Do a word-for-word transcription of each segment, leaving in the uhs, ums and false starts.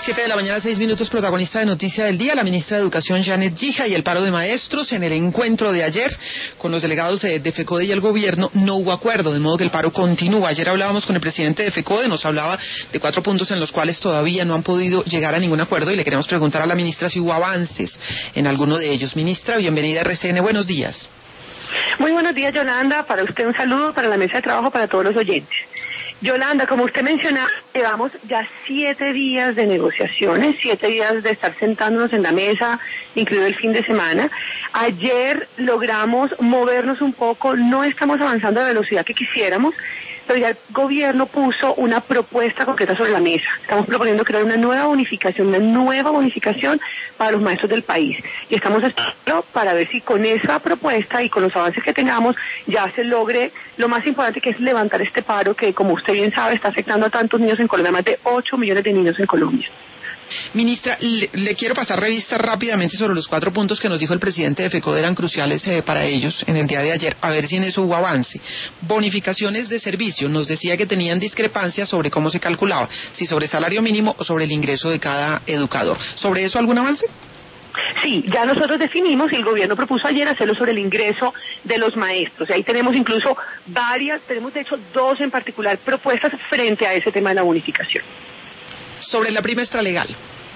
Siete de la mañana, seis minutos, protagonista de Noticia del Día, la ministra de Educación, Janet Gija, y el paro de maestros. En el encuentro de ayer con los delegados de, de FECODE y el gobierno no hubo acuerdo, de modo que el paro continúa. Ayer hablábamos con el presidente de FECODE, nos hablaba de cuatro puntos en los cuales todavía no han podido llegar a ningún acuerdo, y le queremos preguntar a la ministra si hubo avances en alguno de ellos. Ministra, bienvenida a R C N, buenos días. Muy buenos días, Yolanda, para usted un saludo, para la mesa de trabajo, para todos los oyentes. Yolanda, como usted mencionaba, llevamos ya siete días de negociaciones, siete días de estar sentándonos en la mesa, incluido el fin de semana. Ayer logramos movernos un poco, no estamos avanzando a la velocidad que quisiéramos, pero ya el gobierno puso una propuesta concreta sobre la mesa. Estamos proponiendo crear una nueva bonificación, una nueva bonificación para los maestros del país. Y estamos esperando para ver si con esa propuesta y con los avances que tengamos ya se logre lo más importante, que es levantar este paro que, como usted bien sabe, está afectando a tantos niños en Colombia, más de ocho millones de niños en Colombia. Ministra, le, le quiero pasar revista rápidamente sobre los cuatro puntos que nos dijo el presidente de FECODE eran cruciales eh, para ellos en el día de ayer, a ver si en eso hubo avance. Bonificaciones de servicio, nos decía que tenían discrepancias sobre cómo se calculaba, si sobre salario mínimo o sobre el ingreso de cada educador. ¿Sobre eso algún avance? Sí, ya nosotros definimos y el gobierno propuso ayer hacerlo sobre el ingreso de los maestros. Ahí tenemos incluso varias, tenemos de hecho dos en particular propuestas frente a ese tema de la bonificación. Sobre la prima extralegal.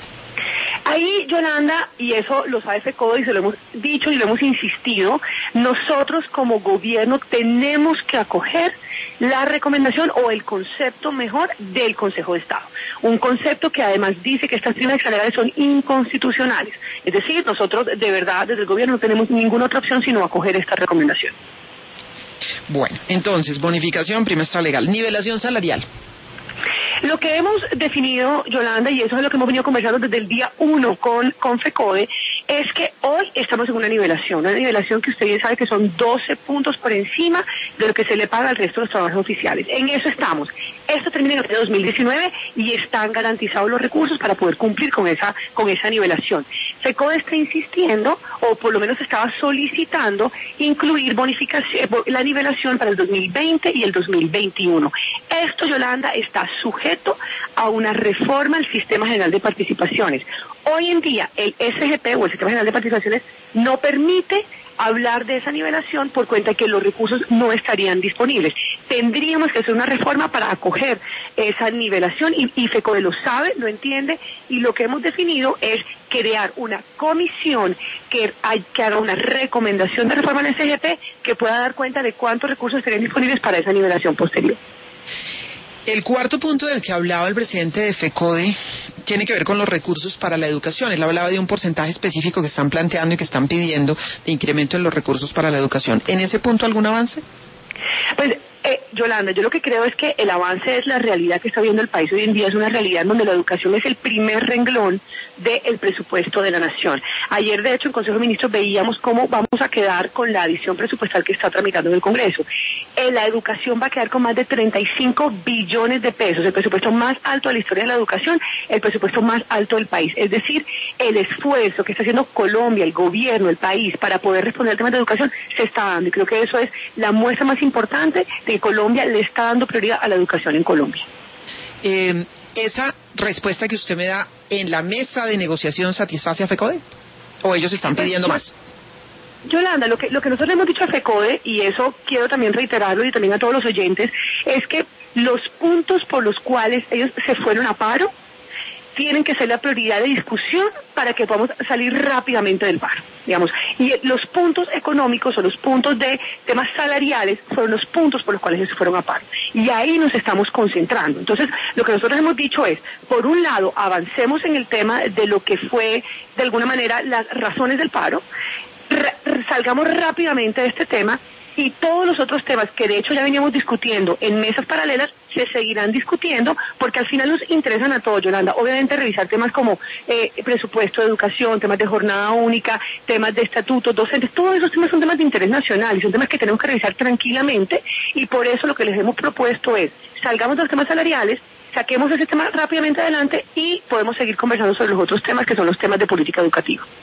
Ahí, Yolanda, y eso lo sabe FECODE y se lo hemos dicho y lo hemos insistido, nosotros como gobierno tenemos que acoger la recomendación o el concepto mejor del Consejo de Estado. Un concepto que además dice que estas primas extralegales son inconstitucionales. Es decir, nosotros de verdad desde el gobierno no tenemos ninguna otra opción sino acoger esta recomendación. Bueno, entonces, bonificación, prima extralegal, nivelación salarial. Lo que hemos definido, Yolanda, y eso es lo que hemos venido conversando desde el día uno con, con FECODE, es que hoy estamos en una nivelación, una nivelación que usted bien sabe que son doce puntos por encima de lo que se le paga al resto de los trabajadores oficiales. En eso estamos. Esto termina en el año dos mil diecinueve y están garantizados los recursos para poder cumplir con esa, con esa nivelación. FECODE está insistiendo, o por lo menos estaba solicitando, incluir bonificación, la nivelación para el dos mil veinte y el dos mil veintiuno. Esto, Yolanda, está sujeto a una reforma al Sistema General de Participaciones. Hoy en día el S G P o el Sistema General de Participaciones no permite hablar de esa nivelación por cuenta de que los recursos no estarían disponibles. Tendríamos que hacer una reforma para acoger esa nivelación y, y FECODE lo sabe, lo entiende, y lo que hemos definido es crear una comisión que, hay, que haga una recomendación de reforma al S G P que pueda dar cuenta de cuántos recursos estarían disponibles para esa nivelación posterior. El cuarto punto del que hablaba el presidente de FECODE tiene que ver con los recursos para la educación. Él hablaba de un porcentaje específico que están planteando y que están pidiendo de incremento en los recursos para la educación. ¿En ese punto algún avance? Pues, eh, Yolanda, yo lo que creo es que el avance es la realidad que está viendo el país hoy en día, es una realidad donde la educación es el primer renglón del presupuesto de la nación. Ayer, de hecho, en Consejo de Ministros veíamos cómo vamos a quedar con la adición presupuestal que está tramitando en el Congreso. Eh, la educación va a quedar con más de treinta y cinco billones de pesos, el presupuesto más alto de la historia de la educación, el presupuesto más alto del país. Es decir, el esfuerzo que está haciendo Colombia, el gobierno, el país, para poder responder al tema de educación, se está dando. Y creo que eso es la muestra más importante de que Colombia le está dando prioridad a la educación en Colombia. Eh, ¿Esa respuesta que usted me da en la mesa de negociación satisface a FECODE? ¿O ellos están pidiendo más? Yolanda, lo que, lo que nosotros le hemos dicho a FECODE, y eso quiero también reiterarlo y también a todos los oyentes, es que los puntos por los cuales ellos se fueron a paro tienen que ser la prioridad de discusión para que podamos salir rápidamente del paro, digamos. Y los puntos económicos o los puntos de temas salariales fueron los puntos por los cuales ellos se fueron a paro. Y ahí nos estamos concentrando. Entonces, lo que nosotros hemos dicho es, por un lado, avancemos en el tema de lo que fue, de alguna manera, las razones del paro, salgamos rápidamente de este tema y todos los otros temas que de hecho ya veníamos discutiendo en mesas paralelas se seguirán discutiendo porque al final nos interesan a todos, Yolanda. Obviamente revisar temas como eh, presupuesto de educación, temas de jornada única, temas de estatutos, docentes, todos esos temas son temas de interés nacional y son temas que tenemos que revisar tranquilamente y por eso lo que les hemos propuesto es salgamos de los temas salariales, saquemos ese tema rápidamente adelante y podemos seguir conversando sobre los otros temas que son los temas de política educativa.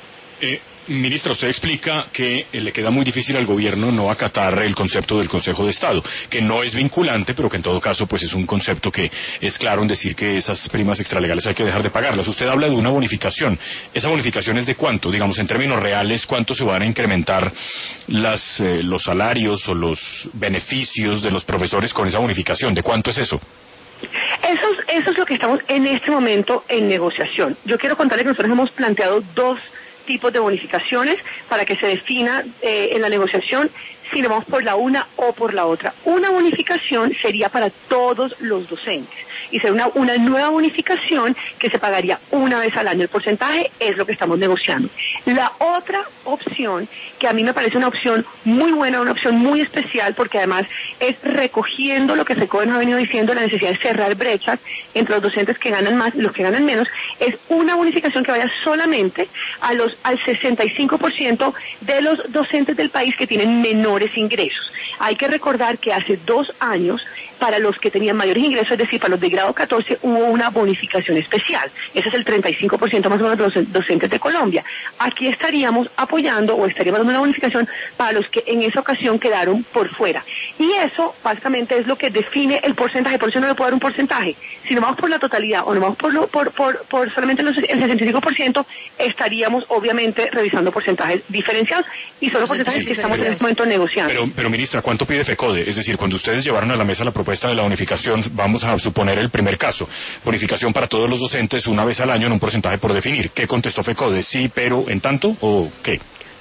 Eh, ministra, usted explica que eh, le queda muy difícil al gobierno no acatar el concepto del Consejo de Estado, que no es vinculante, pero que en todo caso pues es un concepto que es claro en decir que esas primas extralegales hay que dejar de pagarlas. Usted habla de una bonificación. ¿Esa bonificación es de cuánto? Digamos, en términos reales, ¿cuánto se van a incrementar las, eh, los salarios o los beneficios de los profesores con esa bonificación? ¿De cuánto es eso? Eso es, eso es lo que estamos en este momento en negociación. Yo quiero contarles que nosotros hemos planteado dos tipos de bonificaciones para que se defina eh, en la negociación si nos vamos por la una o por la otra. Una bonificación sería para todos los docentes y sería una, una nueva bonificación que se pagaría una vez al año. El porcentaje es lo que estamos negociando. La otra opción, que a mí me parece una opción muy buena, una opción muy especial, porque además es recogiendo lo que FECODE nos ha venido diciendo, la necesidad de cerrar brechas entre los docentes que ganan más y los que ganan menos, es una bonificación que vaya solamente a los al sesenta y cinco por ciento de los docentes del país que tienen menores ingresos. Hay que recordar que hace dos años, para los que tenían mayores ingresos, es decir, para los de grado catorce, hubo una bonificación especial. Ese es el treinta y cinco por ciento más o menos de los docentes de Colombia. Aquí estaríamos apoyando o estaríamos dando una bonificación para los que en esa ocasión quedaron por fuera. Y eso básicamente es lo que define el porcentaje. Por eso no le puedo dar un porcentaje. Si nos vamos por la totalidad o nos vamos por, lo, por, por, por solamente los, el sesenta y cinco por ciento, estaríamos obviamente revisando porcentajes diferenciados y son los porcentajes que estamos en este momento negociando. Pero, pero ministra, ¿cuánto pide FECODE? Es decir, cuando ustedes llevaron a la mesa la propuesta de la bonificación, vamos a suponer el primer caso, bonificación para todos los docentes una vez al año en un porcentaje por definir. ¿Qué contestó FECODE? ¿Sí, pero en tanto o qué?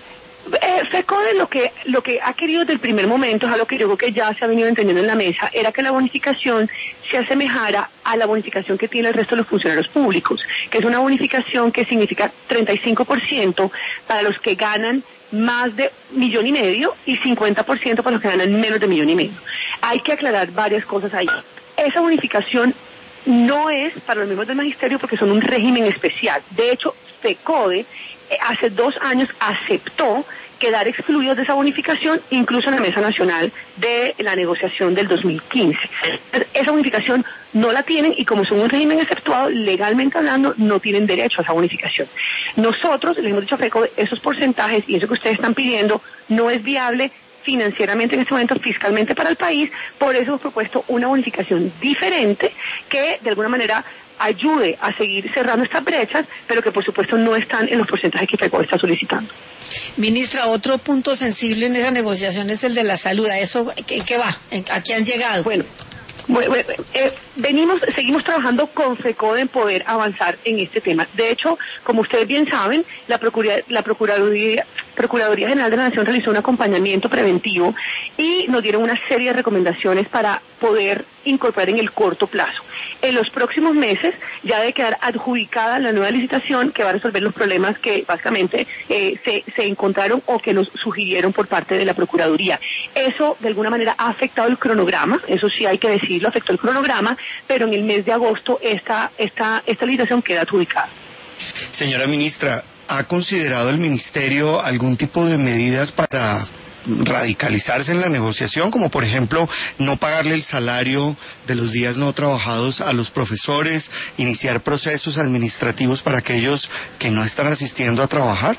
Eh, FECODE lo que lo que ha querido desde el primer momento, es algo que yo creo que ya se ha venido entendiendo en la mesa, era que la bonificación se asemejara a la bonificación que tiene el resto de los funcionarios públicos, que es una bonificación que significa treinta y cinco por ciento para los que ganan más de millón y medio y cincuenta por ciento para los que ganan menos de millón y medio. Hay que aclarar varias cosas ahí. Esa bonificación no es para los miembros del magisterio porque son un régimen especial. De hecho, FECODE eh, hace dos años aceptó quedar excluidos de esa bonificación, incluso en la Mesa Nacional de la negociación del dos mil quince. Esa bonificación no la tienen y como son un régimen exceptuado, legalmente hablando, no tienen derecho a esa bonificación. Nosotros, les hemos dicho a FECODE, esos porcentajes y eso que ustedes están pidiendo no es viable financieramente en este momento, fiscalmente para el país, por eso hemos propuesto una bonificación diferente que de alguna manera ayude a seguir cerrando estas brechas, pero que por supuesto no están en los porcentajes que FECODE está solicitando. Ministra, otro punto sensible en esa negociación es el de la salud. ¿A eso qué, qué va? ¿A qué han llegado? Bueno, bueno eh, venimos, seguimos trabajando con FECODE en poder avanzar en este tema. De hecho, como ustedes bien saben, la Procuraduría, la Procuraduría, Procuraduría General de la Nación realizó un acompañamiento preventivo y nos dieron una serie de recomendaciones para poder incorporar en el corto plazo. En los próximos meses ya debe quedar adjudicada la nueva licitación que va a resolver los problemas que básicamente eh, se, se encontraron o que nos sugirieron por parte de la Procuraduría. Eso de alguna manera ha afectado el cronograma, eso sí hay que decirlo, afectó el cronograma, pero en el mes de agosto esta, esta, esta licitación queda adjudicada. Señora ministra, ¿ha considerado el ministerio algún tipo de medidas para radicalizarse en la negociación, como por ejemplo no pagarle el salario de los días no trabajados a los profesores, iniciar procesos administrativos para aquellos que no están asistiendo a trabajar?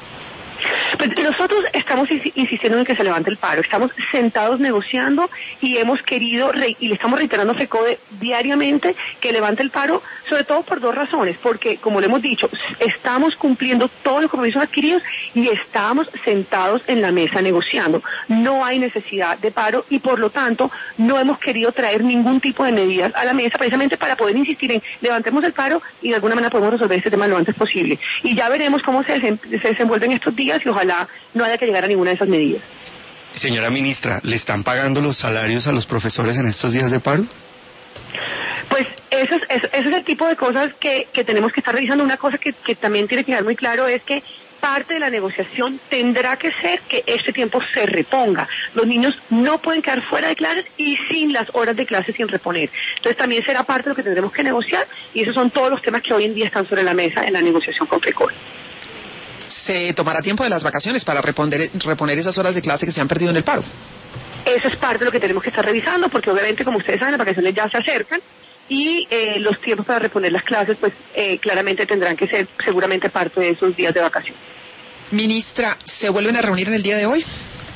Pues nosotros estamos insistiendo en que se levante el paro, estamos sentados negociando y hemos querido, y le estamos reiterando a FECODE diariamente que levante el paro, sobre todo por dos razones, porque como le hemos dicho, estamos cumpliendo todos los compromisos adquiridos y estamos sentados en la mesa negociando. No hay necesidad de paro y por lo tanto no hemos querido traer ningún tipo de medidas a la mesa precisamente para poder insistir en levantemos el paro y de alguna manera podemos resolver este tema lo antes posible. Y ya veremos cómo se, desen- se desenvuelven estos días y ojalá no haya que llegar a ninguna de esas medidas. Señora ministra, ¿le están pagando los salarios a los profesores en estos días de paro? Pues eso es, eso, eso es el tipo de cosas que, que tenemos que estar revisando. Una cosa que, que también tiene que quedar muy claro es que parte de la negociación tendrá que ser que este tiempo se reponga. Los niños no pueden quedar fuera de clases y sin las horas de clase sin reponer. Entonces también será parte de lo que tendremos que negociar y esos son todos los temas que hoy en día están sobre la mesa en la negociación con FECODE. ¿Se tomará tiempo de las vacaciones para reponer, reponer esas horas de clase que se han perdido en el paro? Eso es parte de lo que tenemos que estar revisando, porque obviamente, como ustedes saben, las vacaciones ya se acercan y eh, los tiempos para reponer las clases, pues eh, claramente tendrán que ser seguramente parte de esos días de vacaciones. Ministra, ¿se vuelven a reunir en el día de hoy?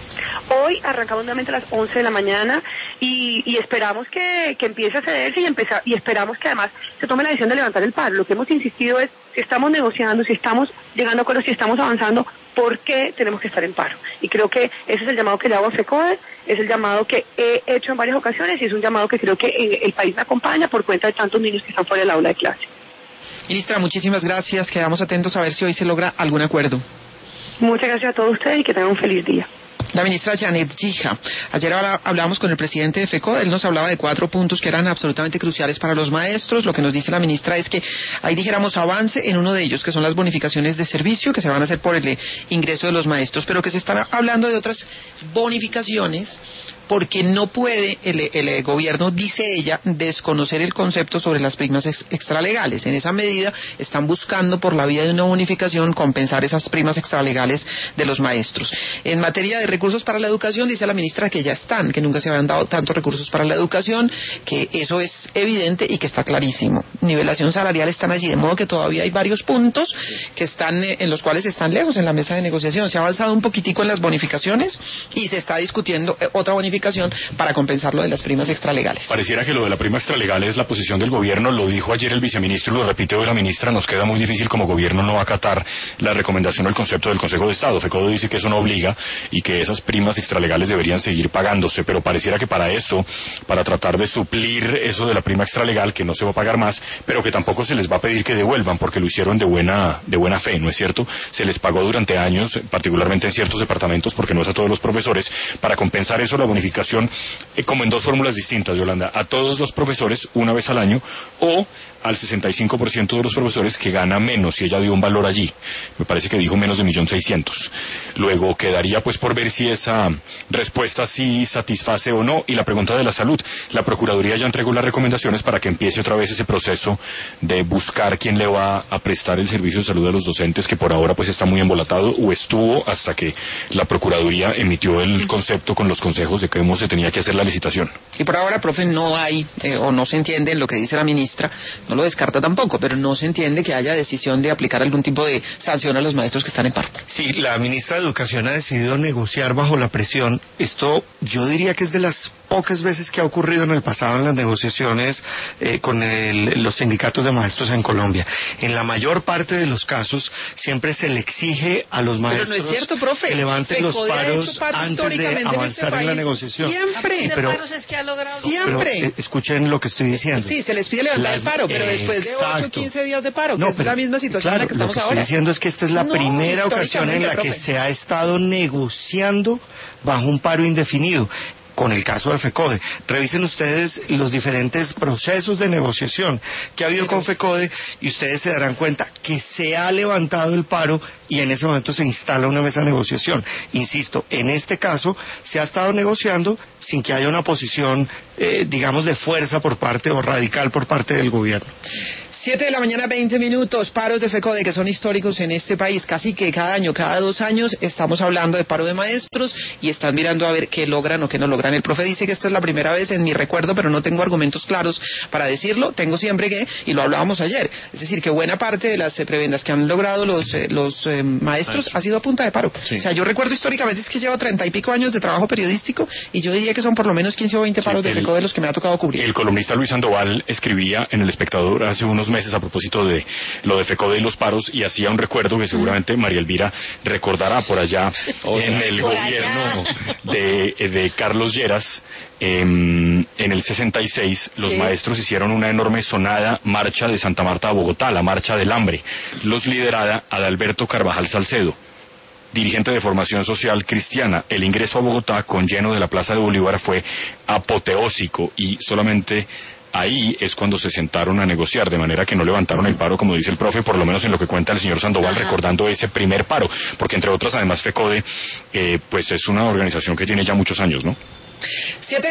Hoy arrancamos nuevamente a las once de la mañana y, y esperamos que, que empiece a cederse y, empezar, y esperamos que además se tome la decisión de levantar el paro. Lo que hemos insistido es, si estamos negociando, si estamos llegando a acuerdos, si estamos avanzando, ¿por qué tenemos que estar en paro? Y creo que ese es el llamado que le hago a FECODE, es el llamado que he hecho en varias ocasiones y es un llamado que creo que eh, el país me acompaña por cuenta de tantos niños que están fuera del aula de clase. Ministra, muchísimas gracias. Quedamos atentos a ver si hoy se logra algún acuerdo. Muchas gracias a todos ustedes y que tengan un feliz día. La ministra Janet Gija. Ayer hablábamos con el presidente de FECODE, él nos hablaba de cuatro puntos que eran absolutamente cruciales para los maestros. Lo que nos dice la ministra es que ahí dijéramos avance en uno de ellos, que son las bonificaciones de servicio, que se van a hacer por el ingreso de los maestros, pero que se están hablando de otras bonificaciones porque no puede el, el gobierno, dice ella, desconocer el concepto sobre las primas ex, extralegales. En esa medida están buscando por la vía de una bonificación compensar esas primas extralegales de los maestros. En materia de recursos para la educación, dice la ministra que ya están, que nunca se habían dado tantos recursos para la educación, que eso es evidente y que está clarísimo. Nivelación salarial están allí, de modo que todavía hay varios puntos que están eh, en los cuales están lejos en la mesa de negociación. Se ha avanzado un poquitico en las bonificaciones y se está discutiendo eh, otra bonificación para compensar lo de las primas extralegales. Pareciera que lo de la prima extralegal es la posición del gobierno, lo dijo ayer el viceministro y lo repite hoy la ministra. Nos queda muy difícil como gobierno no acatar la recomendación del concepto del Consejo de Estado. FECODE dice que eso no obliga y que esas primas extralegales deberían seguir pagándose, pero pareciera que para eso, para tratar de suplir eso de la prima extralegal, que no se va a pagar más, pero que tampoco se les va a pedir que devuelvan, porque lo hicieron de buena, de buena fe, ¿no es cierto? Se les pagó durante años, particularmente en ciertos departamentos, porque no es a todos los profesores. Para compensar eso, la bonificación eh, como en dos fórmulas distintas, Yolanda, a todos los profesores una vez al año o al sesenta y cinco por ciento de los profesores que gana menos, y ella dio un valor allí, me parece que dijo menos de un millón seiscientos. Luego quedaría pues por ver si esa respuesta sí satisface o no. Y la pregunta de la salud, la Procuraduría ya entregó las recomendaciones para que empiece otra vez ese proceso de buscar quién le va a prestar el servicio de salud a los docentes, que por ahora pues está muy embolatado, o estuvo hasta que la Procuraduría emitió el concepto con los consejos de cómo se tenía que hacer la licitación. Y por ahora, profe, no hay, eh, o no se entiende en lo que dice la ministra, no lo descarta tampoco, pero no se entiende que haya decisión de aplicar algún tipo de sanción a los maestros que están en paro. Sí, la ministra de Educación ha decidido negociar bajo la presión. Esto yo diría que es de las pocas veces que ha ocurrido en el pasado en las negociaciones eh, con el, los sindicatos de maestros en Colombia. En la mayor parte de los casos siempre se le exige a los maestros pero no es cierto, profe. que levanten los paros paro antes de avanzar en, en la negociación. Siempre. Pero, paros es que ha logrado siempre. Pero, eh, escuchen lo que estoy diciendo. Sí, se les pide levantar Las, el paro, pero después de ocho o quince días de paro, que no, es pero, la misma situación claro, en la que estamos lo que ahora. estoy diciendo es que esta es la no, primera ocasión en la profe. que se ha estado negociando bajo un paro indefinido. Con el caso de FECODE. Revisen ustedes los diferentes procesos de negociación que ha habido con FECODE y ustedes se darán cuenta que se ha levantado el paro y en ese momento se instala una mesa de negociación. Insisto, en este caso se ha estado negociando sin que haya una posición, eh, digamos, de fuerza por parte o radical por parte del gobierno. Siete de la mañana, veinte minutos, paros de FECODE que son históricos en este país, casi que cada año, cada dos años estamos hablando de paro de maestros y están mirando a ver qué logran o qué no logran. El profe dice que esta es la primera vez en mi recuerdo, pero no tengo argumentos claros para decirlo, tengo siempre que, y lo hablábamos ayer, es decir, que buena parte de las eh, prebendas que han logrado los, eh, los eh, maestros ha sido a punta de paro. Sí. O sea, yo recuerdo históricamente es que llevo treinta y pico años de trabajo periodístico y yo diría que son por lo menos quince o veinte paros sí, el, de FECODE los que me ha tocado cubrir. El columnista Luis Sandoval escribía en El Espectador hace unos meses a propósito de lo de FECODE y los paros y hacía un recuerdo que seguramente María Elvira recordará por allá en el por gobierno de, de Carlos Lleras. Eh, en el sesenta y seis sí. Los maestros hicieron una enorme sonada marcha de Santa Marta a Bogotá, la marcha del hambre, los liderada Adalberto Carvajal Salcedo, dirigente de formación social cristiana. El ingreso a Bogotá con lleno de la Plaza de Bolívar fue apoteósico y solamente ahí es cuando se sentaron a negociar, de manera que no levantaron el paro, como dice el profe, por lo menos en lo que cuenta el señor Sandoval, Ajá. recordando ese primer paro, porque entre otras, además, FECODE, eh, pues es una organización que tiene ya muchos años, ¿no? Siete